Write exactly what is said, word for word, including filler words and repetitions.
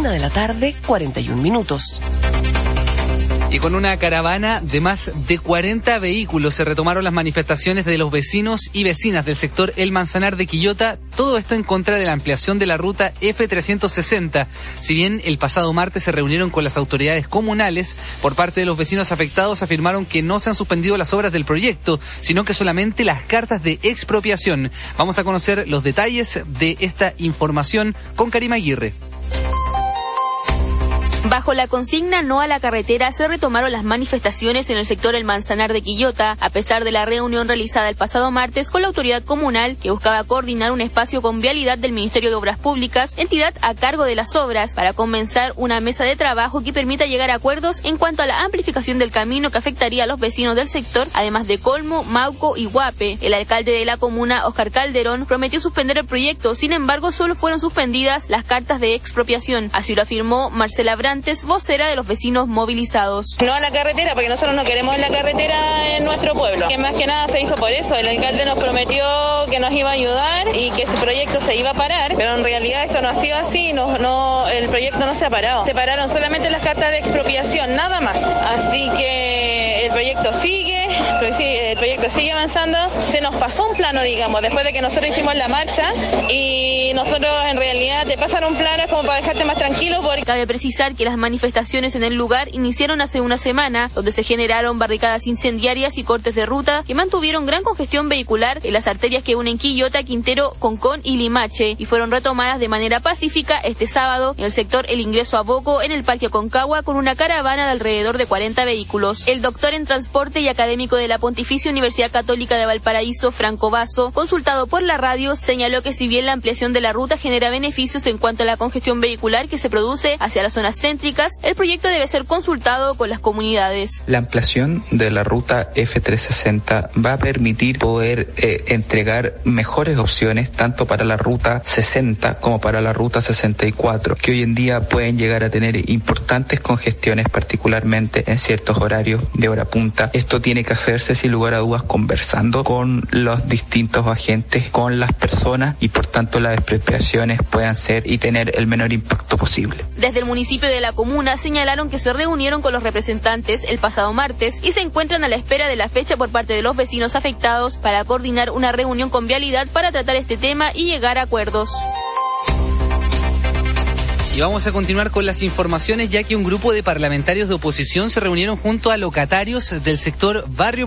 una de la tarde, cuarenta y un minutos. Y con una caravana de más de cuarenta vehículos se retomaron las manifestaciones de los vecinos y vecinas del sector El Manzanar de Quillota, todo esto en contra de la ampliación de la ruta F trescientos sesenta. Si bien el pasado martes se reunieron con las autoridades comunales, por parte de los vecinos afectados afirmaron que no se han suspendido las obras del proyecto, sino que solamente las cartas de expropiación. Vamos a conocer los detalles de esta información con Karima Aguirre. Bajo la consigna No a la carretera se retomaron las manifestaciones en el sector El Manzanar de Quillota, a pesar de la reunión realizada el pasado martes con la autoridad comunal que buscaba coordinar un espacio con vialidad del Ministerio de Obras Públicas, entidad a cargo de las obras, para comenzar una mesa de trabajo que permita llegar a acuerdos en cuanto a la amplificación del camino que afectaría a los vecinos del sector, además de Colmo, Mauco y Guape. El alcalde de la comuna, Oscar Calderón, prometió suspender el proyecto, sin embargo solo fueron suspendidas las cartas de expropiación, así lo afirmó Marcela Brantes, vocera de los vecinos movilizados. No a la carretera, porque nosotros no queremos la carretera en nuestro pueblo, que más que nada se hizo por eso. El alcalde nos prometió que nos iba a ayudar y que ese proyecto se iba a parar, pero en realidad esto no ha sido así, no, no, el proyecto no se ha parado. Se pararon solamente las cartas de expropiación, nada más. Así que el proyecto sigue, el proyecto sigue avanzando. Se nos pasó un plano, digamos, después de que nosotros hicimos la marcha, y nosotros en realidad te pasan un plano como para dejarte más tranquilo. Porque cabe precisar que las manifestaciones en el lugar iniciaron hace una semana, donde se generaron barricadas incendiarias y cortes de ruta que mantuvieron gran congestión vehicular en las arterias que unen Quillota, Quintero, Concón y Limache, y fueron retomadas de manera pacífica este sábado en el sector El Ingreso a Boco, en el Parque Aconcagua, con una caravana de alrededor de cuarenta vehículos. El doctor en transporte y académico de la Pontificia Universidad Católica de Valparaíso, Franco Basso, consultado por la radio, señaló que si bien la ampliación de la ruta genera beneficios en cuanto a la congestión vehicular que se produce hacia las zonas céntricas, el proyecto debe ser consultado con las comunidades. La ampliación de la ruta F trescientos sesenta va a permitir poder eh, entregar mejores opciones tanto para la ruta sesenta como para la ruta sesenta y cuatro, que hoy en día pueden llegar a tener importantes congestiones, particularmente en ciertos horarios de hora punta. Esto tiene que hacerse sin lugar a dudas conversando con los distintos agentes, con las personas, y por tanto las expropiaciones puedan ser y tener el menor impacto posible. Desde el municipio de la comuna señalaron que se reunieron con los representantes el pasado martes y se encuentran a la espera de la fecha por parte de los vecinos afectados para coordinar una reunión con vialidad para tratar este tema y llegar a acuerdos. Y vamos a continuar con las informaciones, ya que un grupo de parlamentarios de oposición se reunieron junto a locatarios del sector Barrio